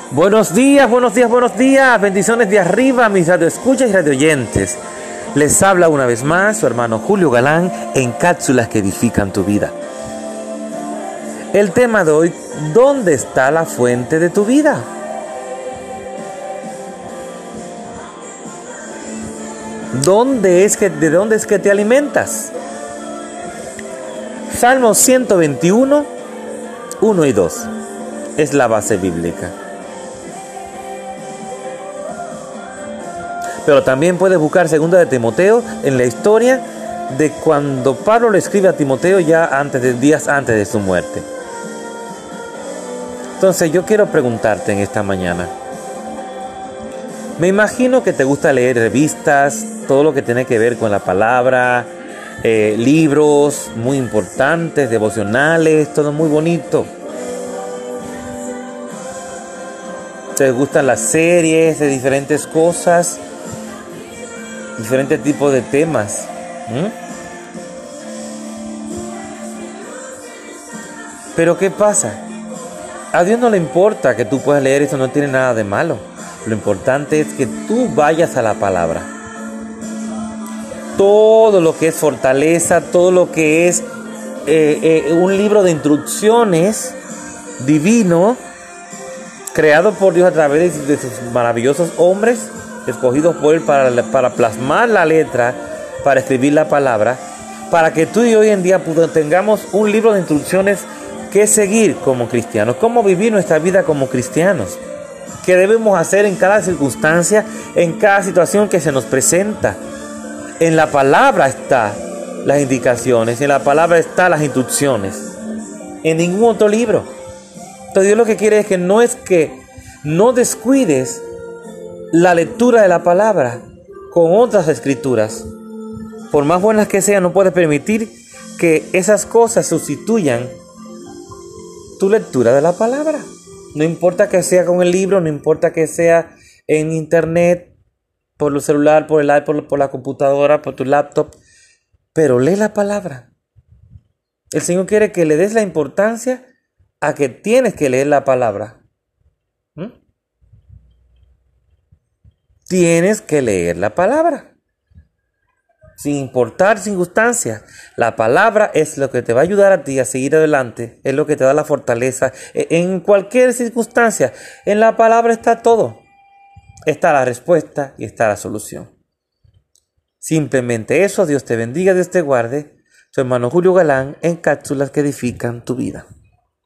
Buenos días, buenos días, buenos días. Bendiciones de arriba, mis radioescuchas y radioyentes. Les habla una vez más su hermano Julio Galán en cápsulas que edifican tu vida. El tema de hoy: ¿dónde está la fuente de tu vida? ¿De dónde es que te alimentas? Salmo 121, 1 y 2 es la base bíblica. Pero también puedes buscar 2 de Timoteo en la historia de cuando Pablo le escribe a Timoteo ya días antes de su muerte. Entonces yo quiero preguntarte en esta mañana. Me imagino que te gusta leer revistas, todo lo que tiene que ver con la palabra, libros muy importantes, devocionales, todo muy bonito. Te gustan las series de diferentes cosas, diferentes tipos de temas. Pero ¿qué pasa? A Dios no le importa que tú puedas leer eso, no tiene nada de malo. Lo importante es que tú vayas a la palabra. Todo lo que es fortaleza, todo lo que es un libro de instrucciones divino, creado por Dios a través de sus maravillosos hombres, escogidos por Él para plasmar la letra, para escribir la palabra, para que tú y yo hoy en día tengamos un libro de instrucciones que seguir como cristianos, cómo vivir nuestra vida como cristianos, qué debemos hacer en cada circunstancia, en cada situación que se nos presenta. En la palabra están las indicaciones, en la palabra están las instrucciones, en ningún otro libro. Entonces Dios lo que quiere es que no descuides la lectura de la palabra con otras escrituras. Por más buenas que sean, no puedes permitir que esas cosas sustituyan tu lectura de la palabra. No importa que sea con el libro, no importa que sea en internet, por el celular, por el iPod, por la computadora, por tu laptop, pero lee la palabra. El Señor quiere que le des la importancia a que tienes que leer la palabra. Tienes que leer la palabra, sin importar circunstancias. La palabra es lo que te va a ayudar a ti a seguir adelante, es lo que te da la fortaleza en cualquier circunstancia. En la palabra está todo, está la respuesta y está la solución. Simplemente eso. Dios te bendiga, Dios te guarde. Su hermano Julio Galán en cápsulas que edifican tu vida.